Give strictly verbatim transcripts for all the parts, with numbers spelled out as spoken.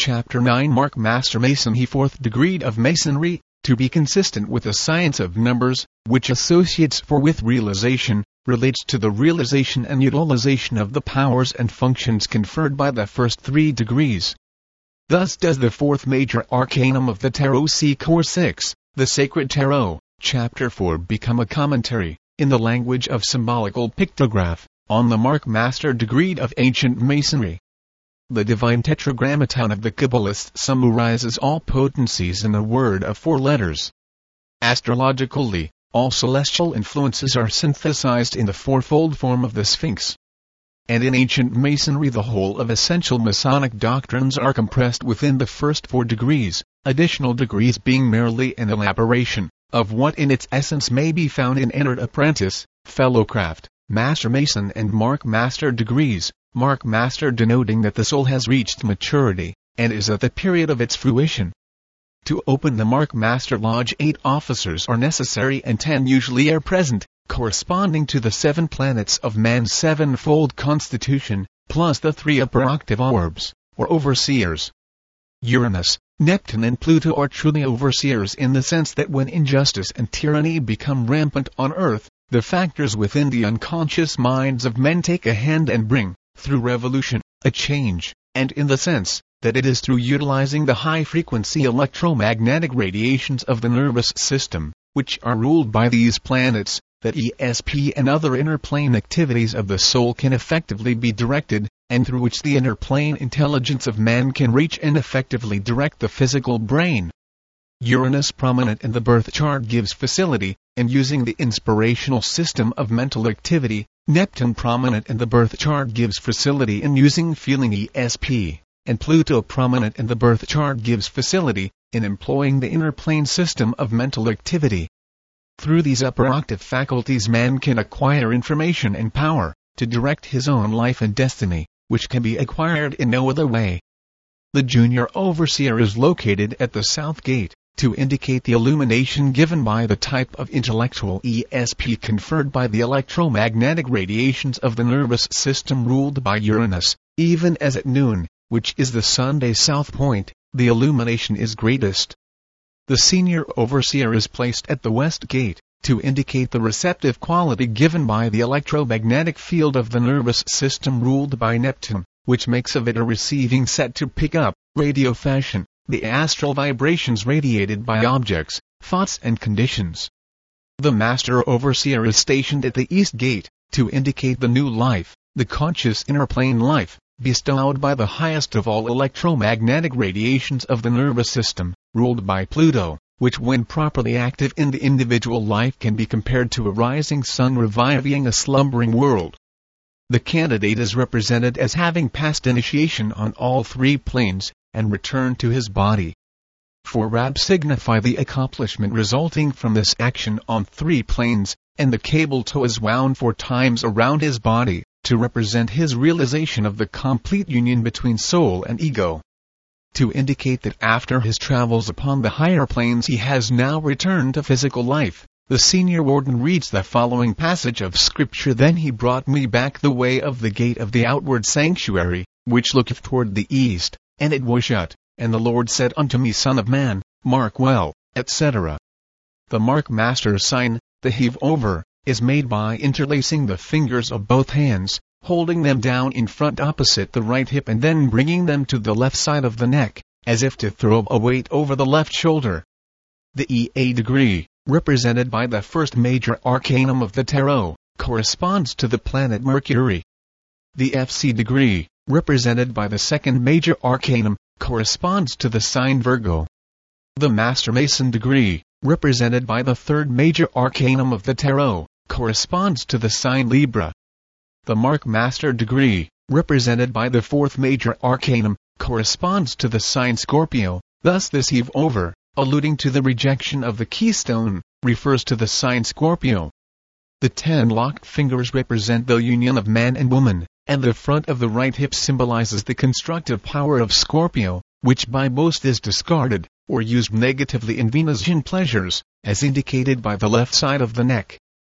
Chapter nine Mark Master Mason He fourth degree of Masonry, to be consistent with the science of numbers, which associates for with realization, relates to the realization and utilization of the powers and functions conferred by the first three degrees. Thus does the fourth major arcanum of the Tarot C Core six, the Sacred Tarot, Chapter four become a commentary, in the language of symbolical pictograph, on the Mark Master degree of ancient Masonry. The divine tetragrammaton of the Kabbalist summarizes all potencies in a word of four letters. Astrologically, all celestial influences are synthesized in the fourfold form of the Sphinx. And in ancient Masonry the whole of essential Masonic doctrines are compressed within the first four degrees, additional degrees being merely an elaboration of what in its essence may be found in entered apprentice, fellowcraft, Master Mason and Mark Master degrees. Mark Master denoting that the soul has reached maturity, and is at the period of its fruition. To open the Mark Master Lodge eight officers are necessary and ten usually are present, corresponding to the seven planets of man's sevenfold constitution, plus the three upper octave orbs, or overseers. Uranus, Neptune and Pluto are truly overseers in the sense that when injustice and tyranny become rampant on earth, the factors within the unconscious minds of men take a hand and bring, through revolution, a change, and in the sense that it is through utilizing the high-frequency electromagnetic radiations of the nervous system, which are ruled by these planets, that E S P and other inner-plane activities of the soul can effectively be directed, and through which the inner-plane intelligence of man can reach and effectively direct the physical brain. Uranus prominent in the birth chart gives facility in using the inspirational system of mental activity. Neptune prominent in the birth chart gives facility in using feeling E S P, and Pluto prominent in the birth chart gives facility in employing the inner plane system of mental activity. Through these upper octave faculties man can acquire information and power to direct his own life and destiny, which can be acquired in no other way. The junior overseer is located at the south gate, to indicate the illumination given by the type of intellectual E S P conferred by the electromagnetic radiations of the nervous system ruled by Uranus, even as at noon, which is the Sunday south point, the illumination is greatest. The senior overseer is placed at the west gate, to indicate the receptive quality given by the electromagnetic field of the nervous system ruled by Neptune, which makes of it a receiving set to pick up, radio fashion, the astral vibrations radiated by objects, thoughts and conditions. The Master Overseer is stationed at the East Gate, to indicate the new life, the conscious inner plane life, bestowed by the highest of all electromagnetic radiations of the nervous system, ruled by Pluto, which when properly active in the individual life can be compared to a rising sun reviving a slumbering world. The candidate is represented as having passed initiation on all three planes, and return to his body. For Rab signify the accomplishment resulting from this action on three planes, and the cable tow is wound four times around his body, to represent his realization of the complete union between soul and ego. To indicate that after his travels upon the higher planes he has now returned to physical life, the senior warden reads the following passage of scripture: Then he brought me back the way of the gate of the outward sanctuary, which looketh toward the east, and it was shut, and the Lord said unto me, Son of man, mark well, et cetera. The Mark Master sign, the heave over, is made by interlacing the fingers of both hands, holding them down in front opposite the right hip and then bringing them to the left side of the neck, as if to throw a weight over the left shoulder. The E A degree, represented by the first major arcanum of the Tarot, corresponds to the planet Mercury. The F C degree, represented by the second major arcanum, corresponds to the sign Virgo. The Master Mason degree, represented by the third major arcanum of the Tarot, corresponds to the sign Libra. The Mark Master degree, represented by the fourth major arcanum, corresponds to the sign Scorpio. Thus this heave over, alluding to the rejection of the keystone, refers to the sign Scorpio. The ten locked fingers represent the union of man and woman, and the front of the right hip symbolizes the constructive power of Scorpio, which by most is discarded, or used negatively in Venusian pleasures, as indicated by the left side of the neck.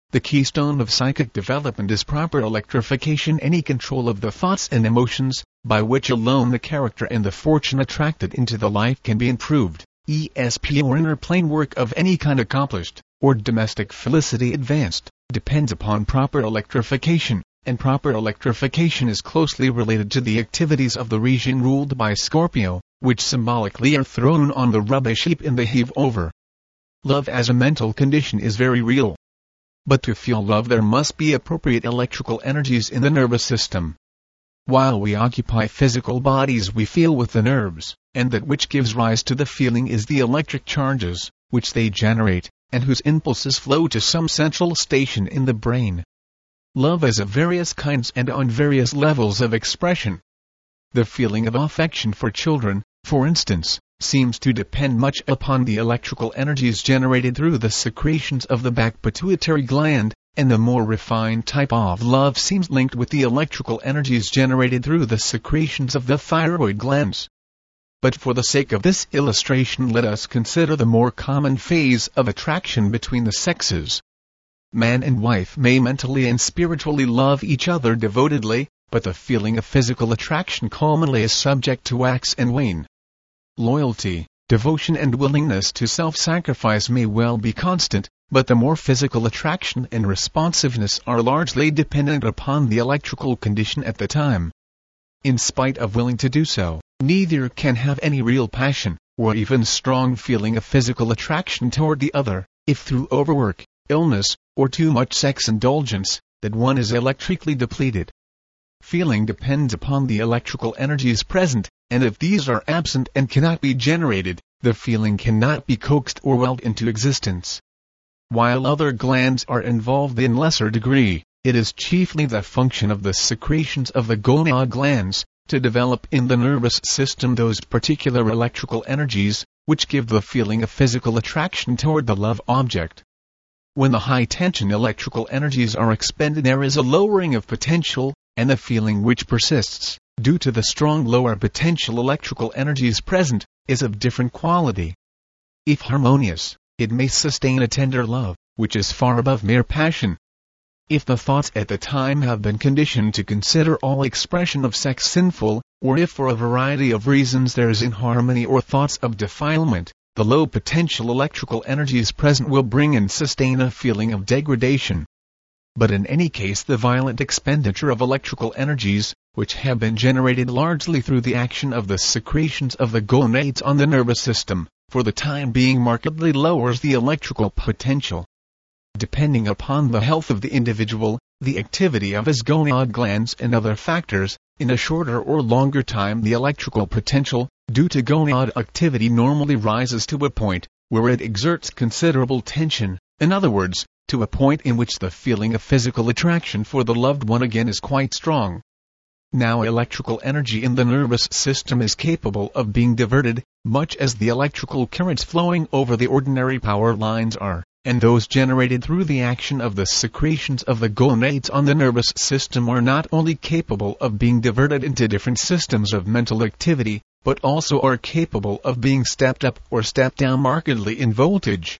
The keystone of psychic development is proper electrification, any control of the thoughts and emotions, by which alone the character and the fortune attracted into the life can be improved, E S P or inner plane work of any kind accomplished, or domestic felicity advanced, depends upon proper electrification, and proper electrification is closely related to the activities of the region ruled by Scorpio, which symbolically are thrown on the rubbish heap in the heave-over. Love as a mental condition is very real. But to feel love there must be appropriate electrical energies in the nervous system. While we occupy physical bodies we feel with the nerves, and that which gives rise to the feeling is the electric charges, which they generate, and whose impulses flow to some central station in the brain. Love is of various kinds and on various levels of expression. The feeling of affection for children, for instance, seems to depend much upon the electrical energies generated through the secretions of the back pituitary gland, and the more refined type of love seems linked with the electrical energies generated through the secretions of the thyroid glands. But for the sake of this illustration let us consider the more common phase of attraction between the sexes. Man and wife may mentally and spiritually love each other devotedly, but the feeling of physical attraction commonly is subject to wax and wane. Loyalty, devotion and willingness to self-sacrifice may well be constant, but the more physical attraction and responsiveness are largely dependent upon the electrical condition at the time. In spite of willing to do so, neither can have any real passion, or even strong feeling of physical attraction toward the other, if through overwork, illness, or too much sex indulgence, that one is electrically depleted. Feeling depends upon the electrical energies present, and if these are absent and cannot be generated, the feeling cannot be coaxed or willed into existence. While other glands are involved in lesser degree, it is chiefly the function of the secretions of the gonad glands, to develop in the nervous system those particular electrical energies, which give the feeling of physical attraction toward the love object. When the high-tension electrical energies are expended there is a lowering of potential, and the feeling which persists, due to the strong lower potential electrical energies present, is of different quality. If harmonious, it may sustain a tender love, which is far above mere passion. If the thoughts at the time have been conditioned to consider all expression of sex sinful, or if for a variety of reasons there is inharmony or thoughts of defilement, the low potential electrical energies present will bring and sustain a feeling of degradation. But in any case the violent expenditure of electrical energies, which have been generated largely through the action of the secretions of the gonads on the nervous system, for the time being markedly lowers the electrical potential. Depending upon the health of the individual, the activity of his gonad glands and other factors, in a shorter or longer time the electrical potential, due to gonad activity normally rises to a point, where it exerts considerable tension, in other words, to a point in which the feeling of physical attraction for the loved one again is quite strong. Now electrical energy in the nervous system is capable of being diverted, much as the electrical currents flowing over the ordinary power lines are, and those generated through the action of the secretions of the gonads on the nervous system are not only capable of being diverted into different systems of mental activity, but also are capable of being stepped up or stepped down markedly in voltage.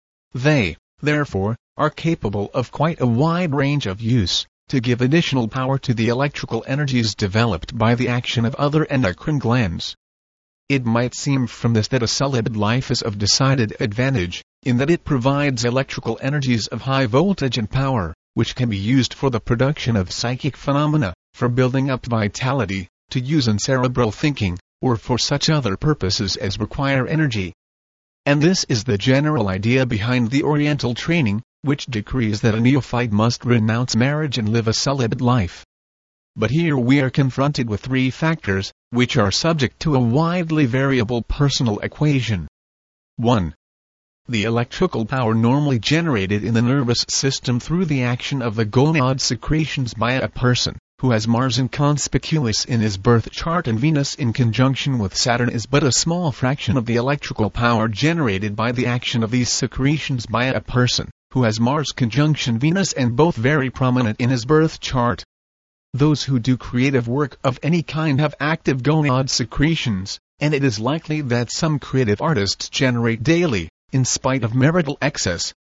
They, therefore, are capable of quite a wide range of use, to give additional power to the electrical energies developed by the action of other endocrine glands. It might seem from this that a celibate life is of decided advantage, in that it provides electrical energies of high voltage and power, which can be used for the production of psychic phenomena, for building up vitality, to use in cerebral thinking, or for such other purposes as require energy. And this is the general idea behind the Oriental training, which decrees that a neophyte must renounce marriage and live a celibate life. But here we are confronted with three factors, which are subject to a widely variable personal equation. one. The electrical power normally generated in the nervous system through the action of the gonad secretions by a person who has Mars inconspicuous in his birth chart and Venus in conjunction with Saturn is but a small fraction of the electrical power generated by the action of these secretions by a person who has Mars conjunction Venus and both very prominent in his birth chart. Those who do creative work of any kind have active gonad secretions, and it is likely that some creative artists generate daily, in spite of marital excess,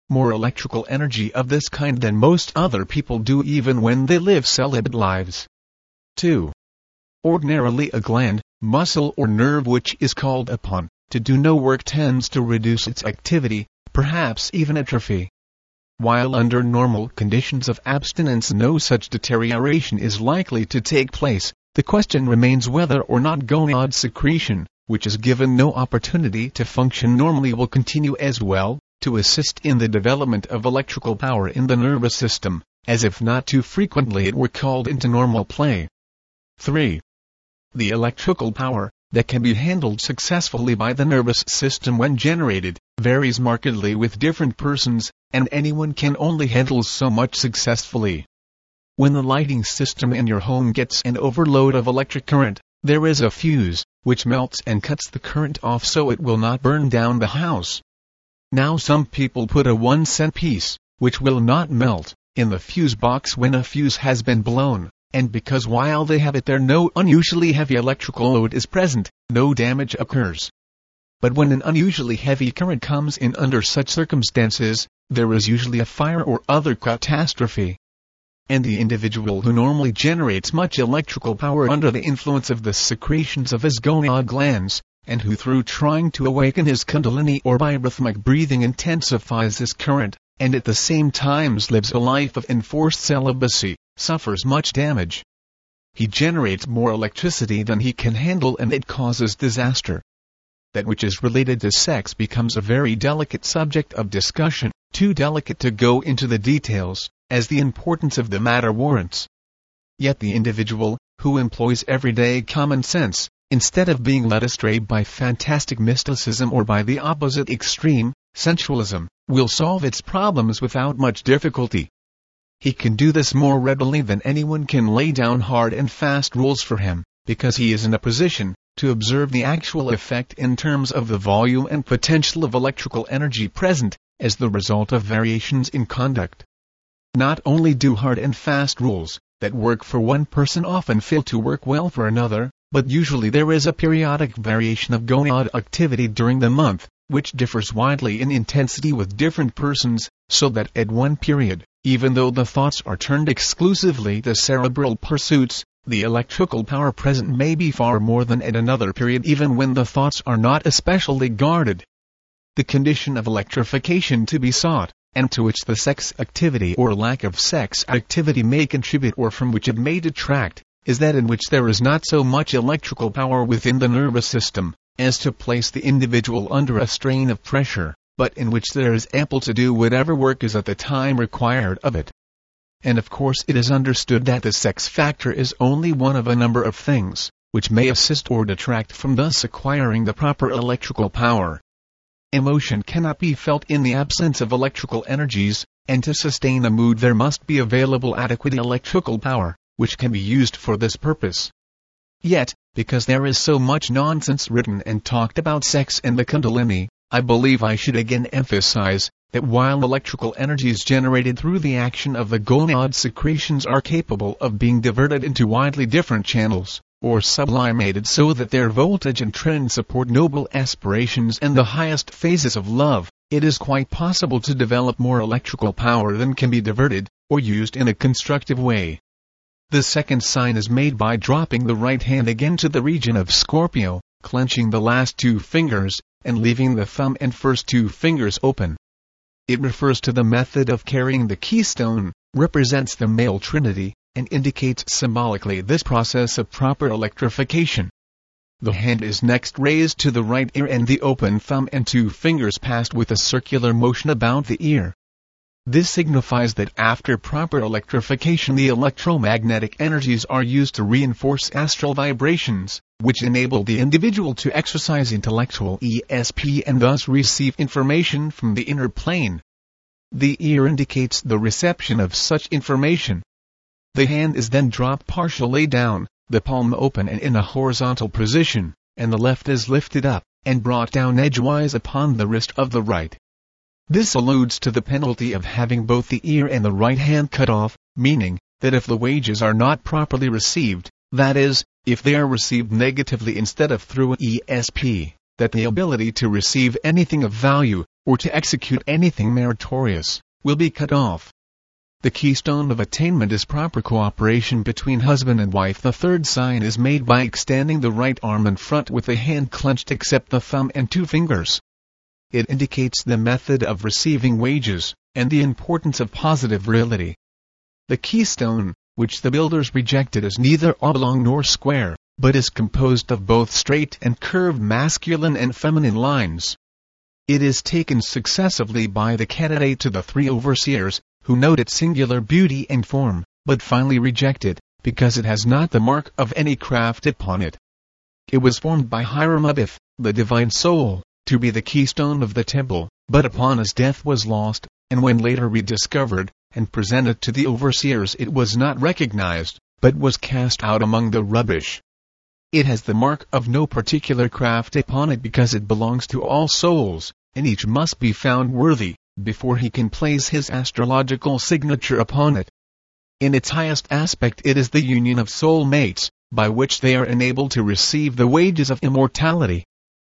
more electrical energy of this kind than most other people do even when they live celibate lives. two. Ordinarily a gland, muscle or nerve which is called upon to do no work tends to reduce its activity, perhaps even atrophy. While under normal conditions of abstinence no such deterioration is likely to take place, the question remains whether or not gonad secretion, which is given no opportunity to function normally, will continue as well to assist in the development of electrical power in the nervous system, as if not too frequently it were called into normal play. three. The electrical power that can be handled successfully by the nervous system when generated varies markedly with different persons, and anyone can only handle so much successfully. When the lighting system in your home gets an overload of electric current, there is a fuse, which melts and cuts the current off so it will not burn down the house. Now some people put a one cent piece, which will not melt, in the fuse box when a fuse has been blown, and because while they have it there no unusually heavy electrical load is present, no damage occurs. But when an unusually heavy current comes in under such circumstances, there is usually a fire or other catastrophe. And the individual who normally generates much electrical power under the influence of the secretions of his gonad glands, and who through trying to awaken his kundalini or by rhythmic breathing intensifies his current, and at the same time lives a life of enforced celibacy, suffers much damage. He generates more electricity than he can handle and it causes disaster. That which is related to sex becomes a very delicate subject of discussion, too delicate to go into the details, as the importance of the matter warrants. Yet the individual, who employs everyday common sense, instead of being led astray by fantastic mysticism or by the opposite extreme, sensualism, will solve its problems without much difficulty. He can do this more readily than anyone can lay down hard and fast rules for him, because he is in a position to observe the actual effect in terms of the volume and potential of electrical energy present, as the result of variations in conduct. Not only do hard and fast rules, that work for one person often fail to work well for another, but usually there is a periodic variation of gonad activity during the month, which differs widely in intensity with different persons, so that at one period, even though the thoughts are turned exclusively to cerebral pursuits, the electrical power present may be far more than at another period even when the thoughts are not especially guarded. The condition of electrification to be sought, and to which the sex activity or lack of sex activity may contribute or from which it may detract, is that in which there is not so much electrical power within the nervous system, as to place the individual under a strain of pressure, but in which there is ample to do whatever work is at the time required of it. And of course it is understood that the sex factor is only one of a number of things, which may assist or detract from thus acquiring the proper electrical power. Emotion cannot be felt in the absence of electrical energies, and to sustain a mood there must be available adequate electrical power, which can be used for this purpose. Yet, because there is so much nonsense written and talked about sex and the kundalini, I believe I should again emphasize that while electrical energies generated through the action of the gonad secretions are capable of being diverted into widely different channels, or sublimated so that their voltage and trend support noble aspirations and the highest phases of love, it is quite possible to develop more electrical power than can be diverted, or used in a constructive way. The second sign is made by dropping the right hand again to the region of Scorpio, clenching the last two fingers, and leaving the thumb and first two fingers open. It refers to the method of carrying the keystone, represents the male trinity, and indicates symbolically this process of proper electrification. The hand is next raised to the right ear and the open thumb and two fingers passed with a circular motion about the ear. This signifies that after proper electrification the electromagnetic energies are used to reinforce astral vibrations, which enable the individual to exercise intellectual E S P and thus receive information from the inner plane. The ear indicates the reception of such information. The hand is then dropped partially down, the palm open and in a horizontal position, and the left is lifted up, and brought down edgewise upon the wrist of the right. This alludes to the penalty of having both the ear and the right hand cut off, meaning that if the wages are not properly received, that is, if they are received negatively instead of through an E S P, that the ability to receive anything of value, or to execute anything meritorious, will be cut off. The keystone of attainment is proper cooperation between husband and wife. The third sign is made by extending the right arm in front with the hand clenched except the thumb and two fingers. It indicates the method of receiving wages, and the importance of positive virility. The keystone, which the builders rejected, is neither oblong nor square, but is composed of both straight and curved masculine and feminine lines. It is taken successively by the candidate to the three overseers, who note its singular beauty and form, but finally reject it, because it has not the mark of any craft upon it. It was formed by Hiram Abiff, the divine soul, to be the keystone of the temple, but upon his death was lost, and when later rediscovered, and presented to the overseers, it was not recognized, but was cast out among the rubbish. It has the mark of no particular craft upon it because it belongs to all souls, and each must be found worthy, before he can place his astrological signature upon it. In its highest aspect it is the union of soul mates, by which they are enabled to receive the wages of immortality.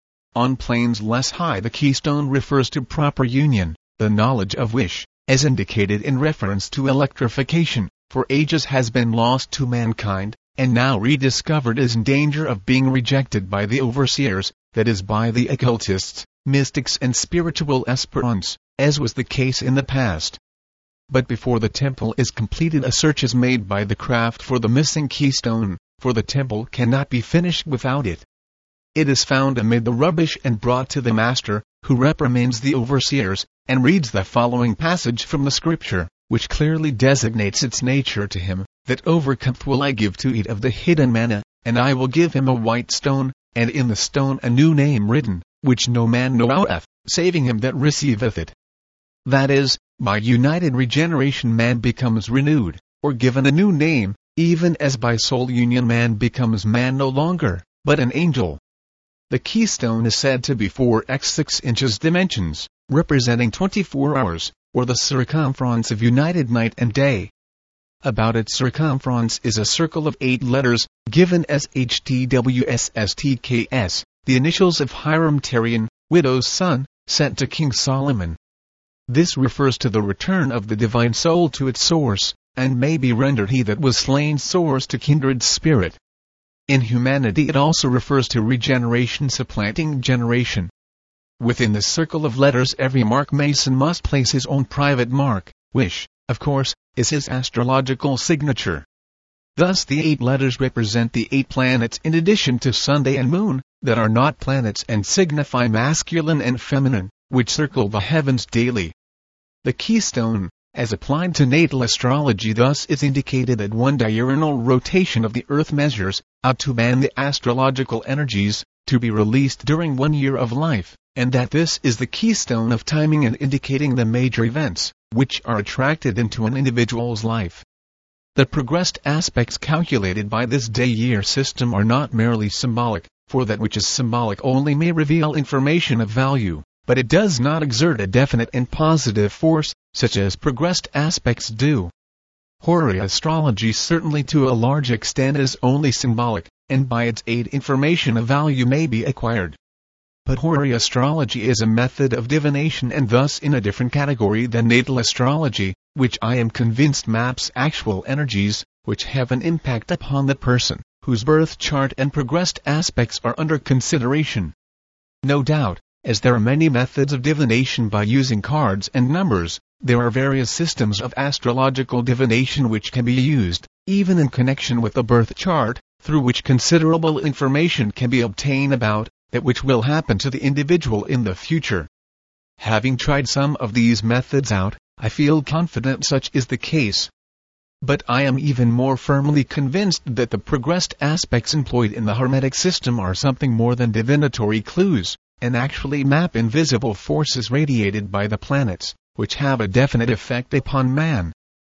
On planes less high the keystone refers to proper union, the knowledge of which, as indicated in reference to electrification, for ages has been lost to mankind, and now rediscovered is in danger of being rejected by the overseers, that is by the occultists, mystics and spiritual aspirants, as was the case in the past. But before the temple is completed a search is made by the craft for the missing keystone, for the temple cannot be finished without it. It is found amid the rubbish and brought to the master, who reprimands the overseers, and reads the following passage from the scripture, which clearly designates its nature to him, that overcometh will I give to eat of the hidden manna, and I will give him a white stone, and in the stone a new name written, which no man knoweth, saving him that receiveth it. That is, by united regeneration man becomes renewed, or given a new name, even as by soul union man becomes man no longer, but an angel. The keystone is said to be four by six inches dimensions, representing twenty-four hours, or the circumference of united night and day. About its circumference is a circle of eight letters, given as H T W S S T K S, the initials of Hiram Terian, widow's son, sent to King Solomon. This refers to the return of the divine soul to its source, and may be rendered he that was slain soars to kindred spirit. In humanity it also refers to regeneration supplanting generation. Within the circle of letters every mark mason must place his own private mark, which, of course, is his astrological signature. Thus the eight letters represent the eight planets in addition to Sunday and Moon, that are not planets and signify masculine and feminine, which circle the heavens daily. The keystone, as applied to natal astrology, thus is indicated that one diurnal rotation of the earth measures out to man the astrological energies, to be released during one year of life, and that this is the keystone of timing and indicating the major events, which are attracted into an individual's life. The progressed aspects calculated by this day-year system are not merely symbolic, for that which is symbolic only may reveal information of value, but it does not exert a definite and positive force, such as progressed aspects do. Hori astrology certainly to a large extent is only symbolic, and by its aid information of value may be acquired. But Hori astrology is a method of divination and thus in a different category than natal astrology, which I am convinced maps actual energies, which have an impact upon the person, whose birth chart and progressed aspects are under consideration. No doubt, as there are many methods of divination by using cards and numbers, there are various systems of astrological divination which can be used, even in connection with the birth chart, through which considerable information can be obtained about that which will happen to the individual in the future. Having tried some of these methods out, I feel confident such is the case. But I am even more firmly convinced that the progressed aspects employed in the Hermetic system are something more than divinatory clues, and actually map invisible forces radiated by the planets, which have a definite effect upon man.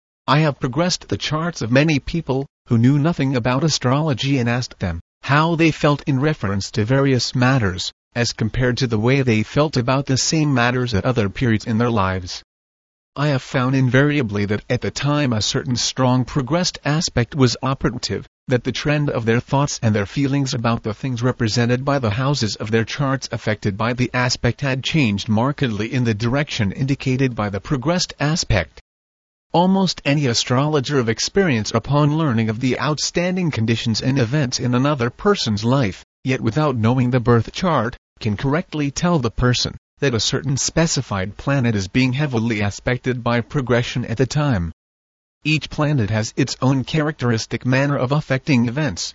I have progressed the charts of many people, who knew nothing about astrology, and asked them how they felt in reference to various matters, as compared to the way they felt about the same matters at other periods in their lives. I have found invariably that at the time a certain strong progressed aspect was operative, that the trend of their thoughts and their feelings about the things represented by the houses of their charts affected by the aspect had changed markedly in the direction indicated by the progressed aspect. Almost any astrologer of experience, upon learning of the outstanding conditions and events in another person's life, yet without knowing the birth chart, can correctly tell the person that a certain specified planet is being heavily aspected by progression at the time. Each planet has its own characteristic manner of affecting events.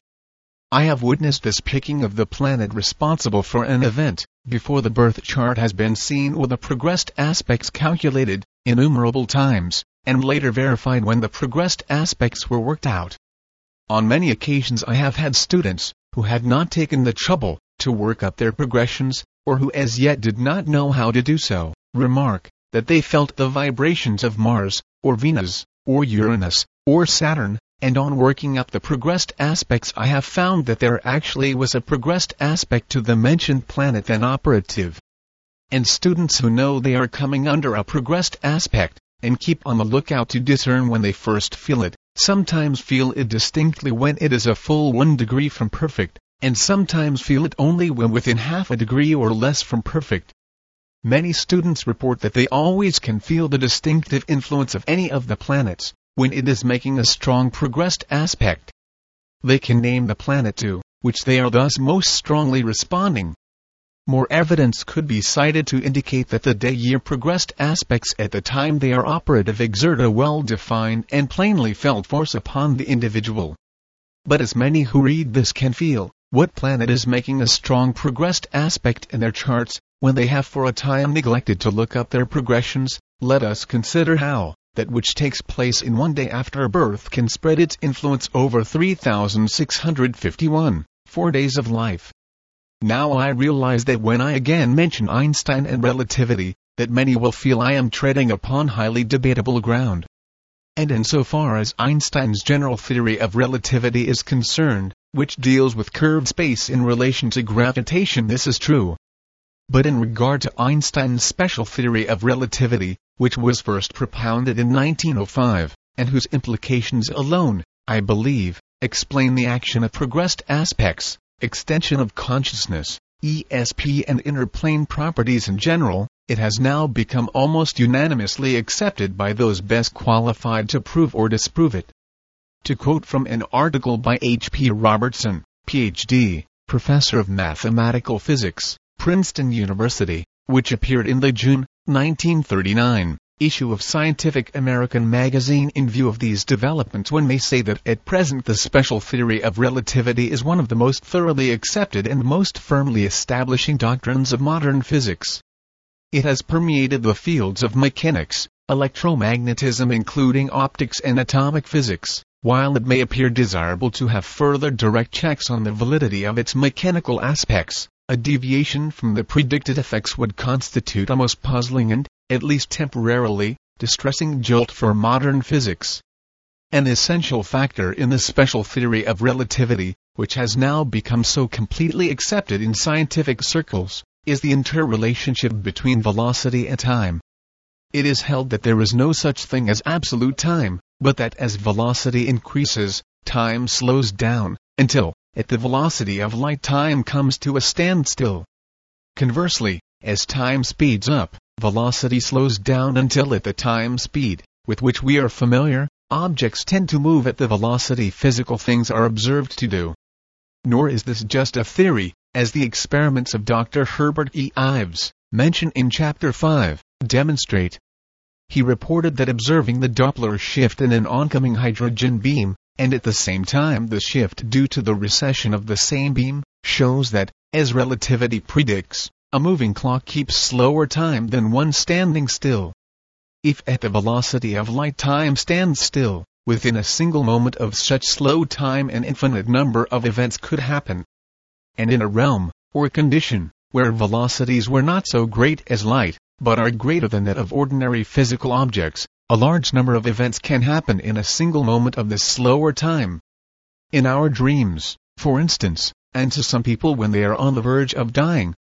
I have witnessed this picking of the planet responsible for an event, before the birth chart has been seen or the progressed aspects calculated, innumerable times, and later verified when the progressed aspects were worked out. On many occasions I have had students, who had not taken the trouble to work up their progressions, or who as yet did not know how to do so, remark that they felt the vibrations of Mars, or Venus, or Uranus, or Saturn, and on working up the progressed aspects I have found that there actually was a progressed aspect to the mentioned planet then operative. And students who know they are coming under a progressed aspect, and keep on the lookout to discern when they first feel it, sometimes feel it distinctly when it is a full one degree from perfect, and sometimes feel it only when within half a degree or less from perfect. Many students report that they always can feel the distinctive influence of any of the planets, when it is making a strong progressed aspect. They can name the planet to which they are thus most strongly responding. More evidence could be cited to indicate that the day-year progressed aspects at the time they are operative exert a well-defined and plainly felt force upon the individual. But as many who read this can feel what planet is making a strong progressed aspect in their charts, when they have for a time neglected to look up their progressions, let us consider how that which takes place in one day after birth can spread its influence over three thousand six hundred fifty-one, four days of life. Now I realize that when I again mention Einstein and relativity, that many will feel I am treading upon highly debatable ground. And insofar as Einstein's general theory of relativity is concerned, which deals with curved space in relation to gravitation, this is true. But in regard to Einstein's special theory of relativity, which was first propounded in nineteen oh five, and whose implications alone, I believe, explain the action of progressed aspects, extension of consciousness, E S P and inner plane properties in general, it has now become almost unanimously accepted by those best qualified to prove or disprove it. To quote from an article by H P Robertson, P H D, Professor of Mathematical Physics, Princeton University, which appeared in the June nineteen thirty-nine issue of Scientific American magazine, in view of these developments one may say that at present the special theory of relativity is one of the most thoroughly accepted and most firmly establishing doctrines of modern physics. It has permeated the fields of mechanics, electromagnetism including optics and atomic physics, while it may appear desirable to have further direct checks on the validity of its mechanical aspects. A deviation from the predicted effects would constitute a most puzzling and, at least temporarily, distressing jolt for modern physics. An essential factor in the special theory of relativity, which has now become so completely accepted in scientific circles, is the interrelationship between velocity and time. It is held that there is no such thing as absolute time, but that as velocity increases, time slows down, until, at the velocity of light, time comes to a standstill. Conversely, as time speeds up, velocity slows down until at the time speed, with which we are familiar, objects tend to move at the velocity physical things are observed to do. Nor is this just a theory, as the experiments of Doctor Herbert E. Ives, mentioned in Chapter five, demonstrate. He reported that observing the Doppler shift in an oncoming hydrogen beam, and at the same time the shift due to the recession of the same beam, shows that, as relativity predicts, a moving clock keeps slower time than one standing still. If at the velocity of light time stands still, within a single moment of such slow time an infinite number of events could happen. And in a realm, or condition, where velocities were not so great as light, but are greater than that of ordinary physical objects, a large number of events can happen in a single moment of this slower time. In our dreams, for instance, and to some people when they are on the verge of dying,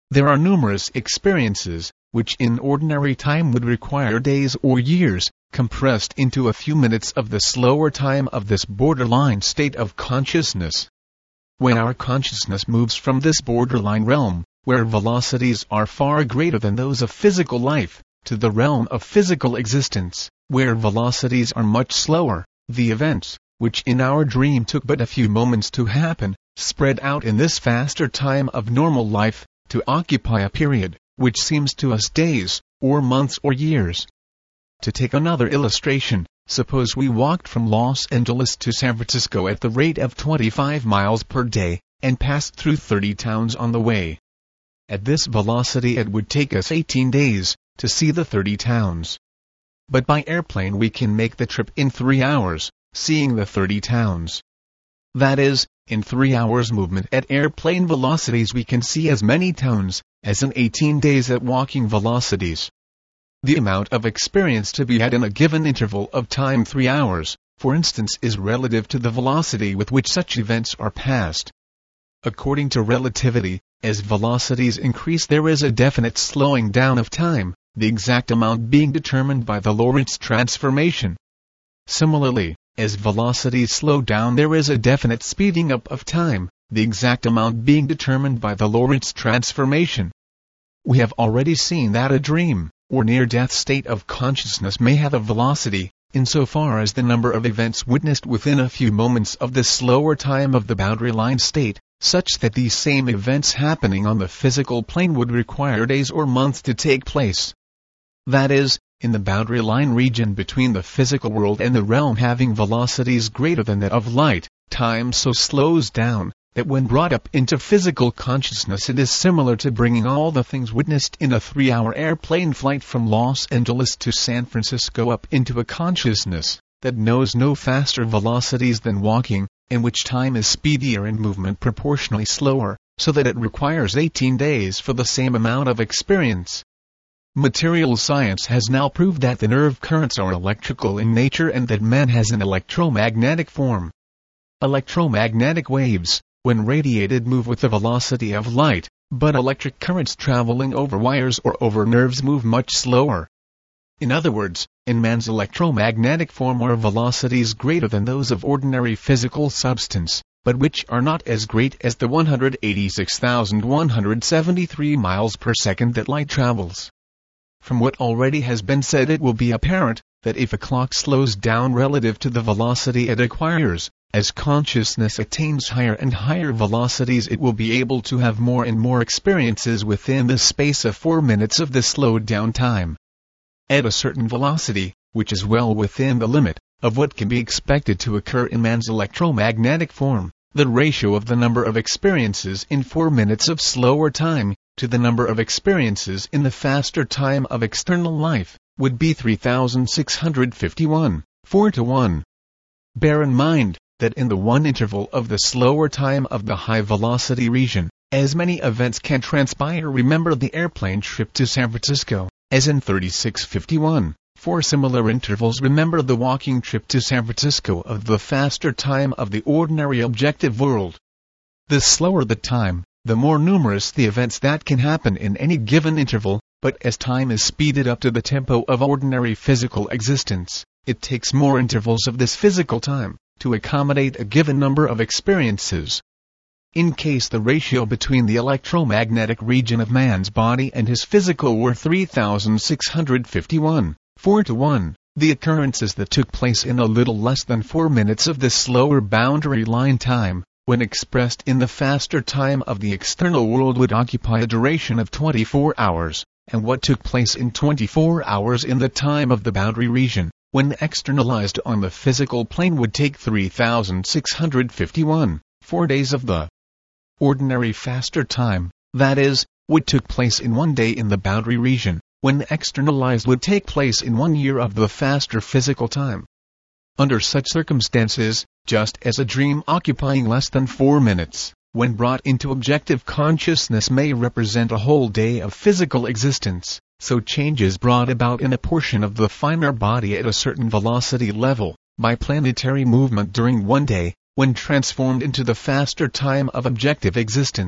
There are numerous experiences, which in ordinary time would require days or years, compressed into a few minutes of the slower time of this borderline state of consciousness. When our consciousness moves from this borderline realm, where velocities are far greater than those of physical life, to the realm of physical existence, where velocities are much slower, the events, which in our dream took but a few moments to happen, spread out in this faster time of normal life, to occupy a period, which seems to us days, or months or years. To take another illustration, suppose we walked from Los Angeles to San Francisco at the rate of twenty-five miles per day, and passed through thirty towns on the way. At this velocity it would take us eighteen days, to see the thirty towns. But by airplane we can make the trip in three hours, seeing the thirty towns. That is, in three hours movement at airplane velocities we can see as many towns, as in eighteen days at walking velocities. The amount of experience to be had in a given interval of time, three hours, for instance, is relative to the velocity with which such events are passed. According to relativity, as velocities increase there is a definite slowing down of time, the exact amount being determined by the Lorentz transformation. Similarly, as velocities slow down there is a definite speeding up of time, the exact amount being determined by the Lorentz transformation. We have already seen that a dream, or near-death state of consciousness may have a velocity, insofar as the number of events witnessed within a few moments of the slower time of the boundary line state, such that these same events happening on the physical plane would require days or months to take place. That is, in the boundary line region between the physical world and the realm having velocities greater than that of light, time so slows down, that when brought up into physical consciousness it is similar to bringing all the things witnessed in a three-hour airplane flight from Los Angeles to San Francisco up into a consciousness that knows no faster velocities than walking, in which time is speedier and movement proportionally slower, so that it requires eighteen days for the same amount of experience. Material science has now proved that the nerve currents are electrical in nature and that man has an electromagnetic form. Electromagnetic waves, when radiated, move with the velocity of light, but electric currents traveling over wires or over nerves move much slower. In other words, in man's electromagnetic form are velocities greater than those of ordinary physical substance, but which are not as great as the one hundred eighty-six thousand one hundred seventy-three miles per second that light travels. From what already has been said it will be apparent, that if a clock slows down relative to the velocity it acquires, as consciousness attains higher and higher velocities it will be able to have more and more experiences within the space of four minutes of the slowed down time. At a certain velocity, which is well within the limit of what can be expected to occur in man's electromagnetic form, the ratio of the number of experiences in four minutes of slower time, to the number of experiences in the faster time of external life, would be three thousand six hundred fifty-one, four to one. Bear in mind, that in the one interval of the slower time of the high velocity region, as many events can transpire. Remember the airplane trip to San Francisco, as in thirty-six fifty-one. For similar intervals remember the walking trip to San Francisco of the faster time of the ordinary objective world. The slower the time, the more numerous the events that can happen in any given interval, but as time is speeded up to the tempo of ordinary physical existence, it takes more intervals of this physical time to accommodate a given number of experiences. In case the ratio between the electromagnetic region of man's body and his physical were three thousand six hundred fifty-one, four to one, the occurrences that took place in a little less than four minutes of this slower boundary line time, when expressed in the faster time of the external world, would occupy a duration of twenty-four hours, and what took place in twenty-four hours in the time of the boundary region, when externalized on the physical plane, would take three thousand six hundred fifty-one, four days of the ordinary faster time, that is, what took place in one day in the boundary region, when externalized would take place in one year of the faster physical time. Under such circumstances, just as a dream occupying less than four minutes, when brought into objective consciousness, may represent a whole day of physical existence, so changes brought about in a portion of the finer body at a certain velocity level, by planetary movement during one day, when transformed into the faster time of objective existence,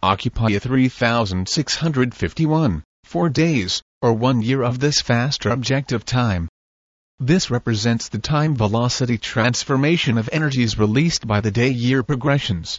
occupy three thousand six hundred fifty-one, four days, or one year of this faster objective time. This represents the time-velocity transformation of energies released by the day-year progressions.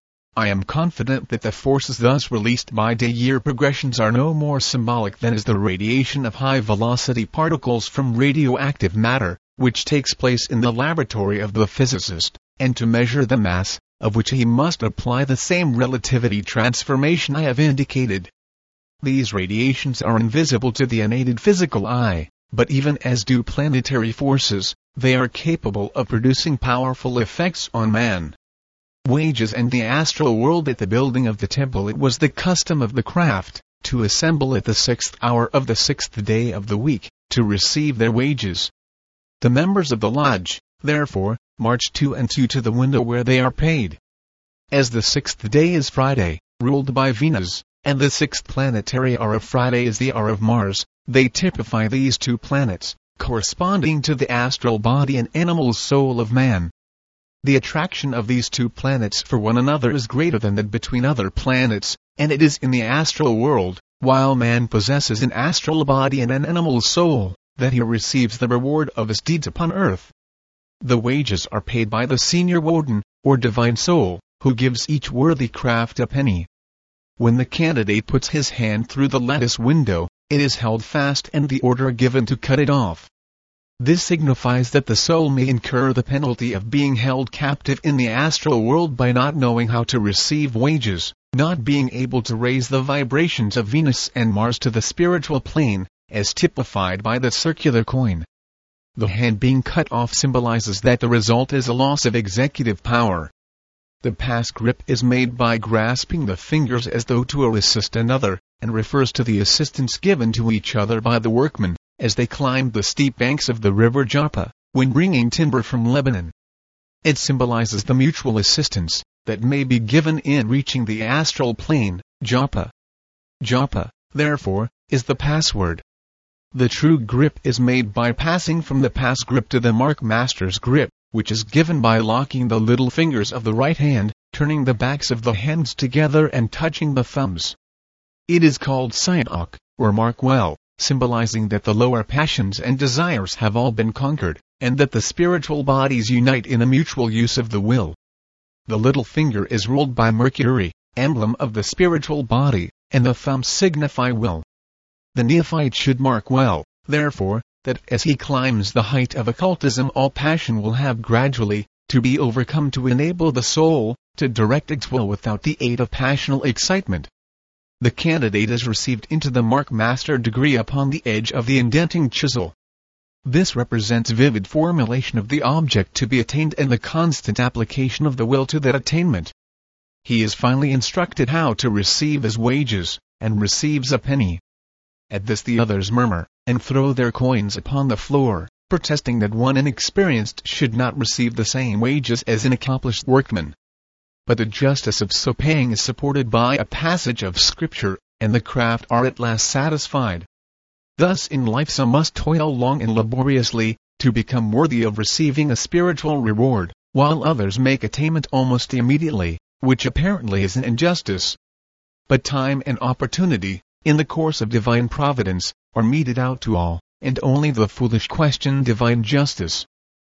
I am confident that the forces thus released by day-year progressions are no more symbolic than is the radiation of high-velocity particles from radioactive matter, which takes place in the laboratory of the physicist, and to measure the mass, of which he must apply the same relativity transformation I have indicated. These radiations are invisible to the unaided physical eye, but even as do planetary forces, they are capable of producing powerful effects on man. Wages and the astral world. At the building of the temple it was the custom of the craft, to assemble at the sixth hour of the sixth day of the week, to receive their wages. The members of the lodge, therefore, march two and two to the window where they are paid. As the sixth day is Friday, ruled by Venus, and the sixth planetary hour of Friday is the hour of Mars, they typify these two planets, corresponding to the astral body and animal soul of man. The attraction of these two planets for one another is greater than that between other planets, and it is in the astral world, while man possesses an astral body and an animal soul, that he receives the reward of his deeds upon earth. The wages are paid by the senior Woden, or divine soul, who gives each worthy craft a penny. When the candidate puts his hand through the lattice window, it is held fast and the order given to cut it off. This signifies that the soul may incur the penalty of being held captive in the astral world by not knowing how to receive wages, not being able to raise the vibrations of Venus and Mars to the spiritual plane, as typified by the circular coin. The hand being cut off symbolizes that the result is a loss of executive power. The pass grip is made by grasping the fingers as though to assist another, and refers to the assistance given to each other by the workmen, as they climbed the steep banks of the river Joppa, when bringing timber from Lebanon. It symbolizes the mutual assistance that may be given in reaching the astral plane, Joppa. Joppa, therefore, is the password. The true grip is made by passing from the pass grip to the mark master's grip, which is given by locking the little fingers of the right hand, turning the backs of the hands together and touching the thumbs. It is called Sayok, or mark well, symbolizing that the lower passions and desires have all been conquered, and that the spiritual bodies unite in a mutual use of the will. The little finger is ruled by Mercury, emblem of the spiritual body, and the thumbs signify will. The neophyte should mark well, therefore, that as he climbs the height of occultism all passion will have gradually to be overcome to enable the soul to direct its will without the aid of passional excitement. The candidate is received into the mark master degree upon the edge of the indenting chisel. This represents vivid formulation of the object to be attained and the constant application of the will to that attainment. He is finally instructed how to receive his wages, and receives a penny. At this the others murmur, and throw their coins upon the floor, protesting that one inexperienced should not receive the same wages as an accomplished workman. But the justice of so paying is supported by a passage of scripture, and the craft are at last satisfied. Thus in life some must toil long and laboriously, to become worthy of receiving a spiritual reward, while others make attainment almost immediately, which apparently is an injustice. But time and opportunity, in the course of divine providence, are meted out to all, and only the foolish question divine justice.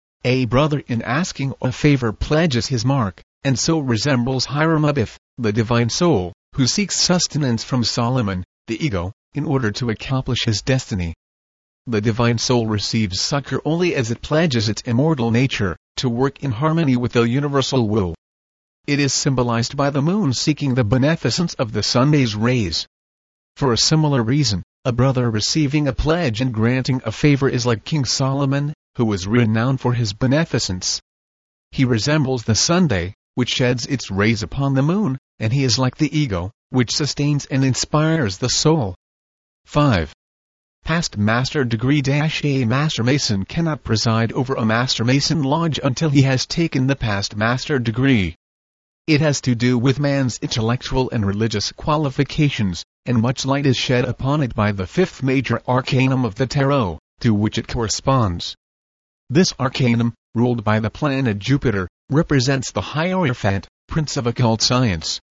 A brother in asking a favor pledges his mark, and so resembles Hiram Abiff, the divine soul, who seeks sustenance from Solomon, the ego, in order to accomplish his destiny. The divine soul receives succor only as it pledges its immortal nature, to work in harmony with the universal will. It is symbolized by the moon seeking the beneficence of the Sunday's rays. For a similar reason, a brother receiving a pledge and granting a favor is like King Solomon, who was renowned for his beneficence. He resembles the Sunday, which sheds its rays upon the moon, and he is like the ego, which sustains and inspires the soul. five. Past Master Degree. A Master Mason cannot preside over a Master Mason Lodge until he has taken the Past Master Degree. It has to do with man's intellectual and religious qualifications, and much light is shed upon it by the fifth major arcanum of the tarot, to which it corresponds. This arcanum, ruled by the planet Jupiter, represents the Hierophant, Prince of Occult Science,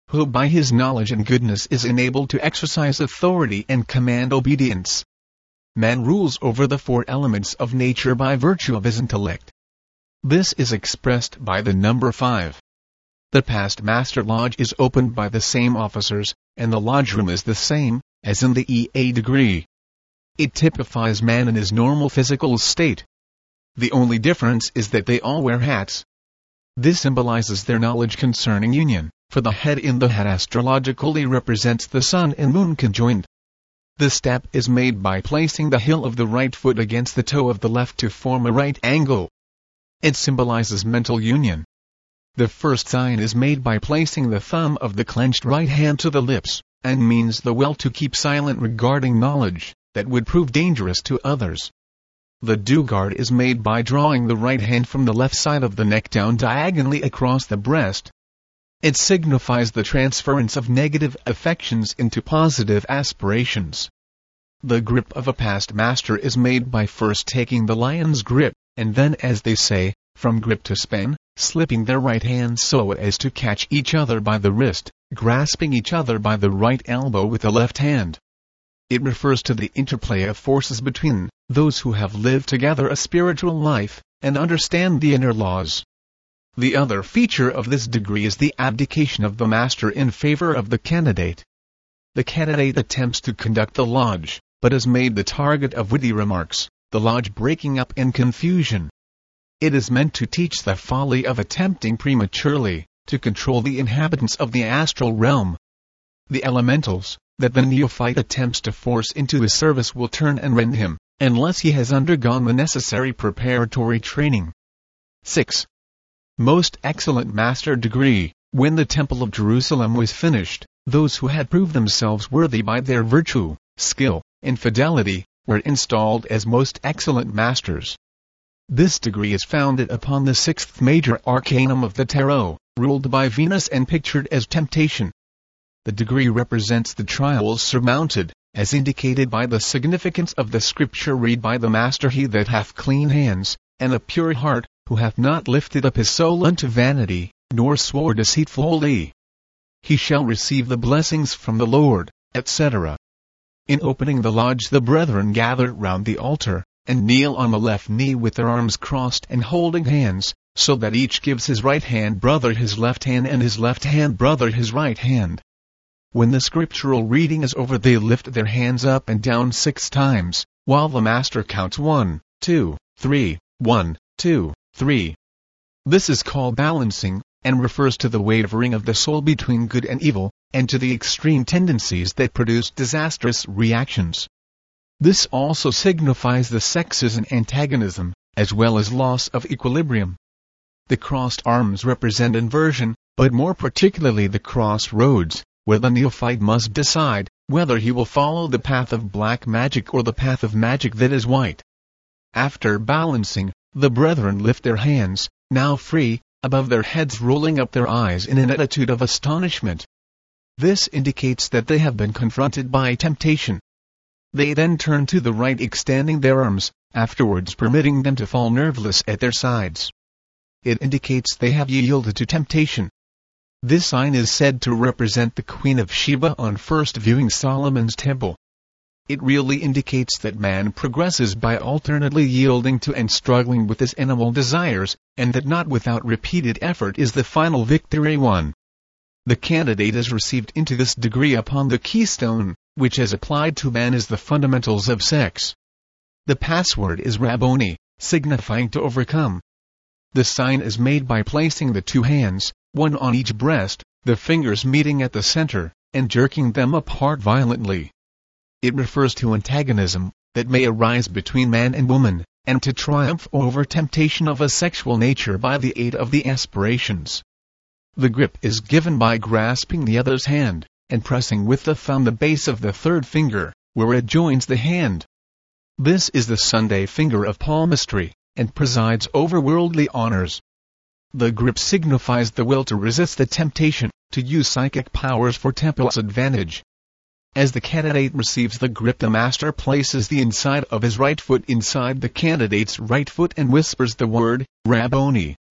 who by his knowledge and goodness is enabled to exercise authority and command obedience. Man rules over the four elements of nature by virtue of his intellect. This is expressed by the number five. The past master lodge is opened by the same officers, and the lodge room is the same, as in the E A degree. It typifies man in his normal physical state. The only difference is that they all wear hats. This symbolizes their knowledge concerning union, for the head in the hat astrologically represents the sun and moon conjoined. The step is made by placing the heel of the right foot against the toe of the left to form a right angle. It symbolizes mental union. The first sign is made by placing the thumb of the clenched right hand to the lips, and means the will to keep silent regarding knowledge that would prove dangerous to others. The do-guard is made by drawing the right hand from the left side of the neck down diagonally across the breast. It signifies the transference of negative affections into positive aspirations. The grip of a past master is made by first taking the lion's grip, and then, as they say, from grip to span, slipping their right hands so as to catch each other by the wrist, grasping each other by the right elbow with the left hand. It refers to the interplay of forces between those who have lived together a spiritual life, and understand the inner laws. The other feature of this degree is the abdication of the master in favor of the candidate. The candidate attempts to conduct the lodge, but is made the target of witty remarks, the lodge breaking up in confusion. It is meant to teach the folly of attempting prematurely to control the inhabitants of the astral realm. The elementals that the neophyte attempts to force into his service will turn and rend him, unless he has undergone the necessary preparatory training. six. Most excellent master degree. When the Temple of Jerusalem was finished, those who had proved themselves worthy by their virtue, skill, and fidelity, were installed as most excellent masters. This degree is founded upon the sixth major arcanum of the tarot, ruled by Venus and pictured as temptation. The degree represents the trials surmounted, as indicated by the significance of the scripture read by the master: he that hath clean hands, and a pure heart, who hath not lifted up his soul unto vanity, nor swore deceitfully, he shall receive the blessings from the Lord, et cetera. In opening the lodge, the brethren gather round the altar, and kneel on the left knee with their arms crossed and holding hands, so that each gives his right hand brother his left hand and his left hand brother his right hand. When the scriptural reading is over, they lift their hands up and down six times, while the master counts one, two, three, one, two, three. This is called balancing, and refers to the wavering of the soul between good and evil, and to the extreme tendencies that produce disastrous reactions. This also signifies the sexes and antagonism, as well as loss of equilibrium. The crossed arms represent inversion, but more particularly the crossroads, where the neophyte must decide whether he will follow the path of black magic or the path of magic that is white. After balancing, the brethren lift their hands, now free, above their heads, rolling up their eyes in an attitude of astonishment. This indicates that they have been confronted by temptation. They then turn to the right, extending their arms, afterwards permitting them to fall nerveless at their sides. It indicates they have yielded to temptation. This sign is said to represent the Queen of Sheba on first viewing Solomon's temple. It really indicates that man progresses by alternately yielding to and struggling with his animal desires, and that not without repeated effort is the final victory won. The candidate is received into this degree upon the keystone, which as applied to man is the fundamentals of sex. The password is Rabboni, signifying to overcome. The sign is made by placing the two hands, one on each breast, the fingers meeting at the center, and jerking them apart violently. It refers to antagonism that may arise between man and woman, and to triumph over temptation of a sexual nature by the aid of the aspirations. The grip is given by grasping the other's hand, and pressing with the thumb the base of the third finger, where it joins the hand. This is the Sunday finger of palmistry, and presides over worldly honors. The grip signifies the will to resist the temptation, to use psychic powers for temple's advantage. As the candidate receives the grip, the master places the inside of his right foot inside the candidate's right foot and whispers the word, Rabboni.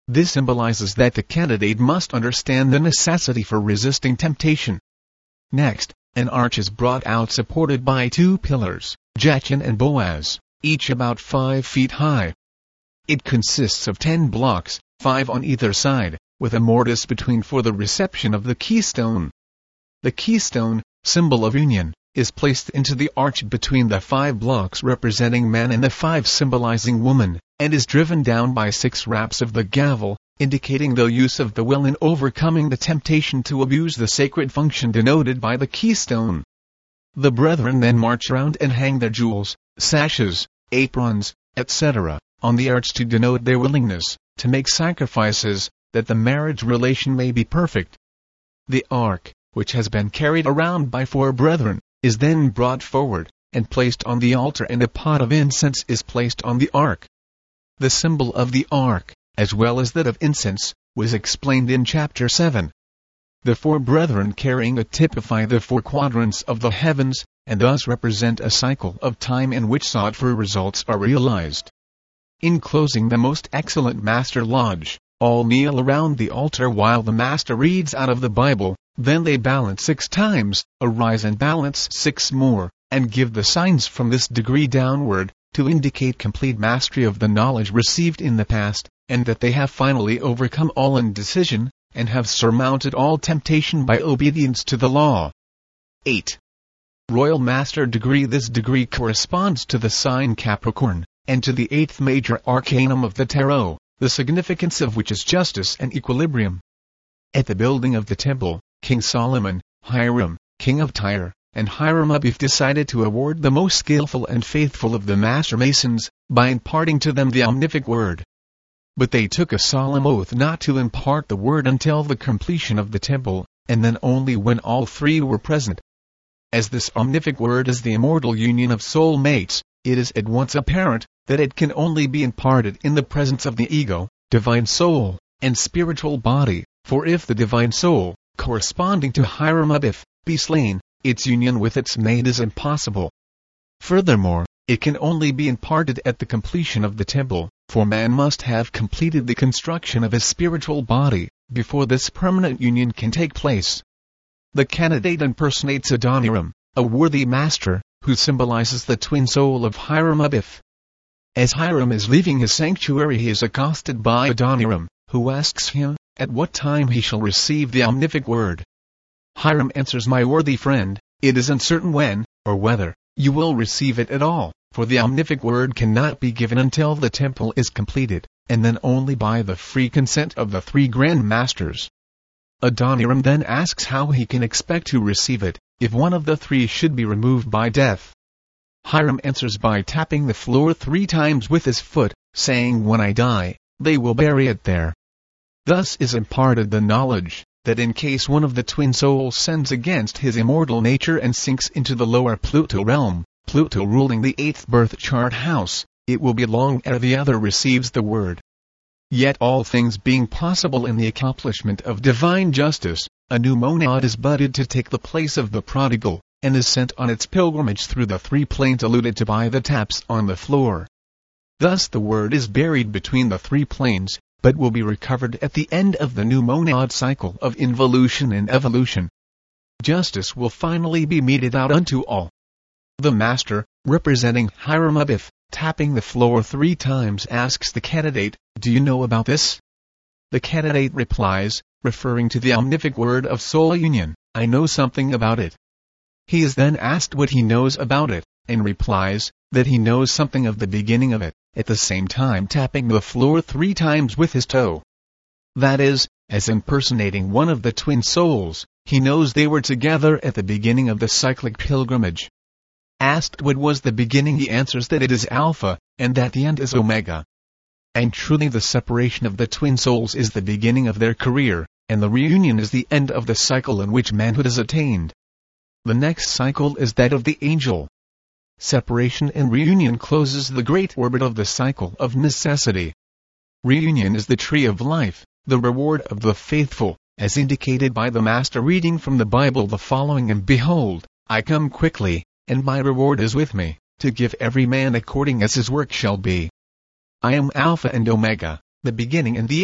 This symbolizes that the candidate must understand the necessity for resisting temptation. Next, an arch is brought out supported by two pillars, Jachin and Boaz, each about five feet high. It consists of ten blocks, five on either side, with a mortise between for the reception of the keystone. The keystone, symbol of union, is placed into the arch between the five blocks representing man and the five symbolizing woman, and is driven down by six raps of the gavel, indicating the use of the will in overcoming the temptation to abuse the sacred function denoted by the keystone. The brethren then march round and hang their jewels, sashes, aprons, et cetera, on the arch to denote their willingness to make sacrifices, that the marriage relation may be perfect. The ark, which has been carried around by four brethren, is then brought forward, and placed on the altar, and a pot of incense is placed on the ark. The symbol of the ark, as well as that of incense, was explained in chapter seven. The four brethren carrying it typify the four quadrants of the heavens, and thus represent a cycle of time in which sought-for results are realized. In closing the most excellent Master Lodge, all kneel around the altar while the Master reads out of the Bible, then they balance six times, arise and balance six more, and give the signs from this degree downward, to indicate complete mastery of the knowledge received in the past, and that they have finally overcome all indecision, and have surmounted all temptation by obedience to the law. eight. Royal Master Degree. This degree corresponds to the sign Capricorn, and to the eighth major arcanum of the tarot, the significance of which is justice and equilibrium. At the building of the temple, King Solomon, Hiram, king of Tyre, and Hiram Abiff decided to award the most skillful and faithful of the Master Masons, by imparting to them the omnific word. But they took a solemn oath not to impart the word until the completion of the temple, and then only when all three were present. As this omnific word is the immortal union of soul mates, it is at once apparent that it can only be imparted in the presence of the ego, divine soul, and spiritual body, for if the divine soul, corresponding to Hiram Abiff, be slain, its union with its mate is impossible. Furthermore, it can only be imparted at the completion of the temple, for man must have completed the construction of his spiritual body, before this permanent union can take place. The candidate impersonates Adoniram, a worthy master, who symbolizes the twin soul of Hiram Abiff. As Hiram is leaving his sanctuary, he is accosted by Adoniram, who asks him, at what time he shall receive the omnific word. Hiram answers, my worthy friend, it is uncertain when, or whether, you will receive it at all, for the omnific word cannot be given until the temple is completed, and then only by the free consent of the three Grand Masters. Adoniram then asks how he can expect to receive it, if one of the three should be removed by death. Hiram answers by tapping the floor three times with his foot, saying, when I die, they will bury it there. Thus is imparted the knowledge, that in case one of the twin souls sins against his immortal nature and sinks into the lower Pluto realm, Pluto ruling the eighth birth chart house, it will be long ere the other receives the word. Yet all things being possible in the accomplishment of divine justice, a new monad is budded to take the place of the prodigal, and is sent on its pilgrimage through the three planes alluded to by the taps on the floor. Thus the word is buried between the three planes, but will be recovered at the end of the new monad cycle of involution and evolution. Justice will finally be meted out unto all. The master, representing Hiram Abiff, tapping the floor three times, asks the candidate, do you know about this? The candidate replies, referring to the omnific word of soul union, I know something about it. He is then asked what he knows about it, and replies, that he knows something of the beginning of it, at the same time tapping the floor three times with his toe. That is, as impersonating one of the twin souls, he knows they were together at the beginning of the cyclic pilgrimage. Asked what was the beginning, he answers that it is Alpha, and that the end is Omega. And truly the separation of the twin souls is the beginning of their career, and the reunion is the end of the cycle in which manhood is attained. The next cycle is that of the angel. Separation and reunion closes the great orbit of the cycle of necessity. Reunion is the tree of life, the reward of the faithful, as indicated by the Master reading from the Bible the following, and behold, I come quickly, and my reward is with me, to give every man according as his work shall be. I am Alpha and Omega, the beginning and the end,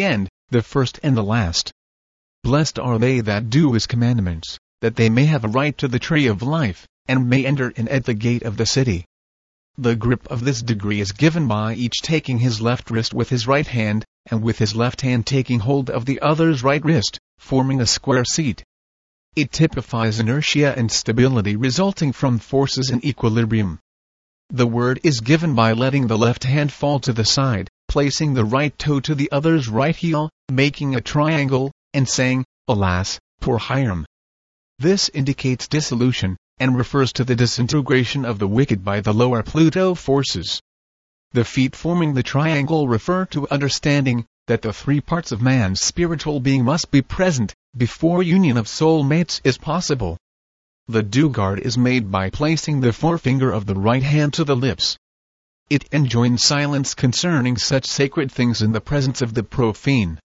the first and the last. Blessed are they that do his commandments, that they may have a right to the tree of life, and may enter in at the gate of the city. The grip of this degree is given by each taking his left wrist with his right hand, and with his left hand taking hold of the other's right wrist, forming a square seat. It typifies inertia and stability resulting from forces in equilibrium. The word is given by letting the left hand fall to the side, placing the right toe to the other's right heel, making a triangle, and saying, "Alas, poor Hiram." This indicates dissolution, and refers to the disintegration of the wicked by the lower Pluto forces. The feet forming the triangle refer to understanding that the three parts of man's spiritual being must be present before union of soul mates is possible. The do-guard is made by placing the forefinger of the right hand to the lips. It enjoins silence concerning such sacred things in the presence of the profane.